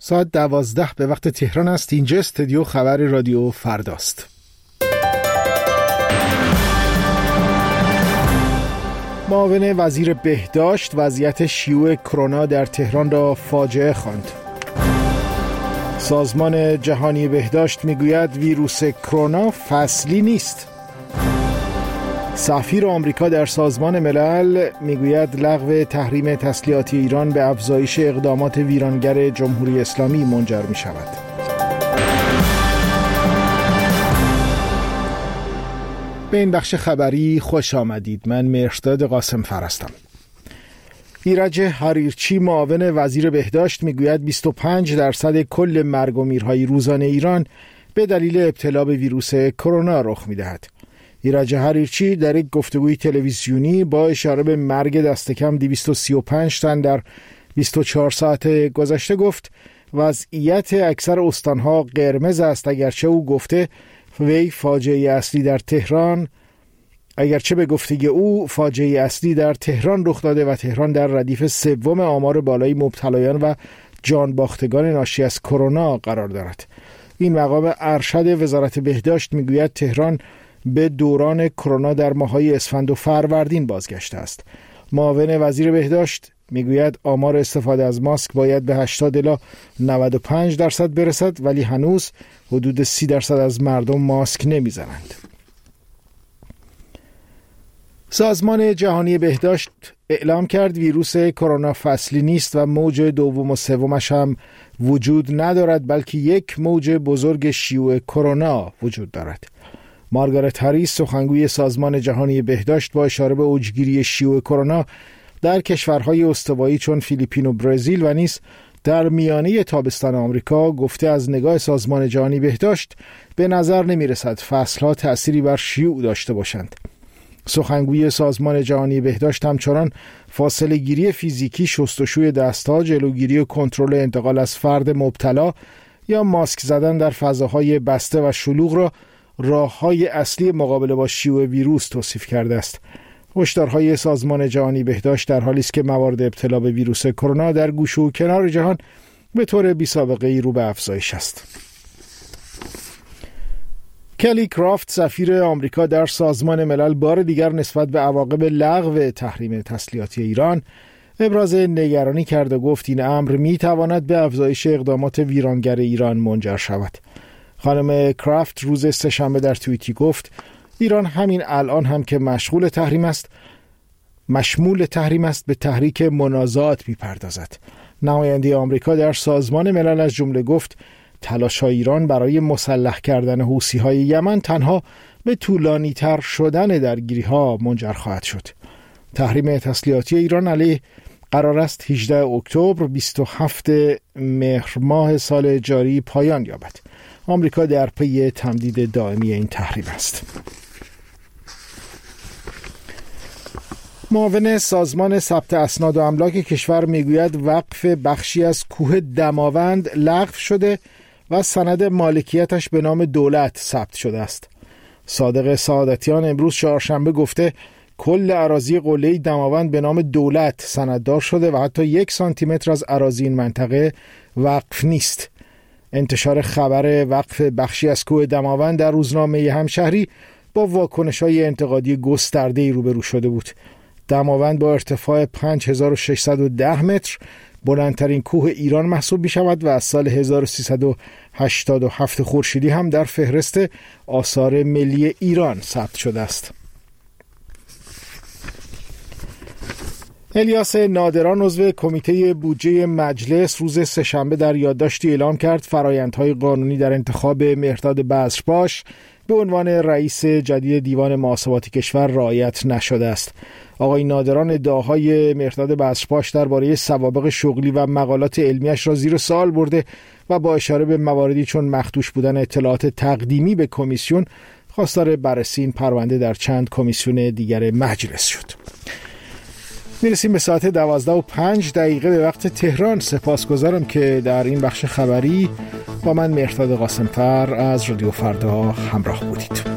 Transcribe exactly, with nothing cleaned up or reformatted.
ساعت دوازده به وقت تهران است. اینجا استودیو خبر رادیو فرداست. معاون وزیر بهداشت وضعیت شیوع کرونا در تهران را فاجعه خواند. سازمان جهانی بهداشت میگوید ویروس کرونا فصلی نیست. سفیر آمریکا در سازمان ملل میگوید لغو تحریم تسلیحاتی ایران به افزایش اقدامات ویرانگر جمهوری اسلامی منجر می شود. به این بخش خبری خوش آمدید. من مهرداد قاسمفر هستم. ایرج حریرچی معاون وزیر بهداشت میگوید بیست و پنج درصد کل مرگ و میرهای روزانه ایران به دلیل ابتلا به ویروس کرونا رخ میدهد. ایرج حریرچی در یک گفتگوی تلویزیونی با اشاره به مرگ دست کم دویست و سی و پنج تن در بیست و چهار ساعت گذشته گفت وضعیت اکثر استانها قرمز است، اگرچه او گفته وی فاجعه اصلی در تهران اگرچه به گفته او فاجعه اصلی در تهران رخ داده و تهران در ردیف سوم آمار بالای مبتلایان و جان باختگان ناشی از کرونا قرار دارد. این مقام ارشد وزارت بهداشت میگوید تهران به دوران کرونا در ماه‌های اسفند و فروردین بازگشته است. معاون وزیر بهداشت میگوید آمار استفاده از ماسک باید به هشتاد الی نود و پنج درصد برسد، ولی هنوز حدود سی درصد از مردم ماسک نمیزنند. سازمان جهانی بهداشت اعلام کرد ویروس کرونا فصلی نیست و موج دوم و سومش هم وجود ندارد، بلکه یک موج بزرگ شیوع کرونا وجود دارد. مارگارت هریس سخنگوی سازمان جهانی بهداشت با اشاره به اوجگیری شیوع کرونا در کشورهای استوایی چون فیلیپین و برزیل و نیز در میانه تابستان آمریکا گفته از نگاه سازمان جهانی بهداشت به نظر نمی رسد فصلها تأثیری بر شیوع داشته باشند. سخنگوی سازمان جهانی بهداشت همچنان فاصله گیری فیزیکی، شستشوی دستها، جلوگیری و کنترل انتقال از فرد مبتلا یا ماسک زدن در فضاهای بسته و شلوغ را راه‌های اصلی مقابله با شیوع ویروس توصیف کرده است. هشدارهای سازمان جهانی بهداشت در حالی است که موارد ابتلا به ویروس کرونا در گوشه و کنار جهان به طور بی‌سابقه‌ای رو به افزایش است. کلی کرافت سفیر آمریکا در سازمان ملل بار دیگر نسبت به عواقب لغو تحریم تسلیحاتی ایران ابراز نگرانی کرد و گفت این امر می‌تواند به افزایش اقدامات ویرانگر ایران منجر شود. خانم کرافت روز سه‌شنبه در توییتی گفت ایران همین الان هم که مشغول تحریم است مشمول تحریم است به تحریک منازعات می‌پردازد. نماینده آمریکا در سازمان ملل از جمله گفت تلاش‌های ایران برای مسلح کردن حوثی‌های یمن تنها به طولانی‌تر شدن درگیری‌ها منجر خواهد شد. تحریم تسلیحاتی ایران علیه قرار است هجدهم اکتبر بیست و هفتم مهر ماه سال جاری پایان یابد. آمریکا در پی تمدید دائمی این تحریم است. معاون سازمان ثبت اسناد و املاک کشور میگوید وقف بخشی از کوه دماوند لغو شده و سند مالکیتش به نام دولت ثبت شده است. صادق سعادتیان امروز چهارشنبه گفته کل اراضی قله دماوند به نام دولت سنددار شده و حتی یک سانتی متر از اراضی این منطقه وقف نیست. انتشار خبر وقف بخشی از کوه دماوند در روزنامه همشهری با واکنش‌های انتقادی گسترده‌ای روبرو شده بود. دماوند با ارتفاع پنج هزار و ششصد و ده متر بلندترین کوه ایران محسوب می شود و از سال هزار و سیصد و هشتاد و هفت خورشیدی هم در فهرست آثار ملی ایران ثبت شده است. الیاس نادران عضو کمیته بودجه مجلس روز سه‌شنبه در یادداشتی اعلام کرد فرآیندهای قانونی در انتخاب مهرداد بذرباش به عنوان رئیس جدید دیوان محاسبات کشور رعایت نشده است. آقای نادران ادعاهای مهرداد بذرباش درباره سوابق شغلی و مقالات علمیش را زیر سوال برده و با اشاره به مواردی چون مخدوش بودن اطلاعات تقدیمی به کمیسیون خواستار بررسی این پرونده در چند کمیسیون دیگر مجلس شد. میرسیم به ساعت دوازده و پنج دقیقه به وقت تهران. سپاسگزارم که در این بخش خبری با من مهرداد قاسمفر از رادیو فردا همراه بودید.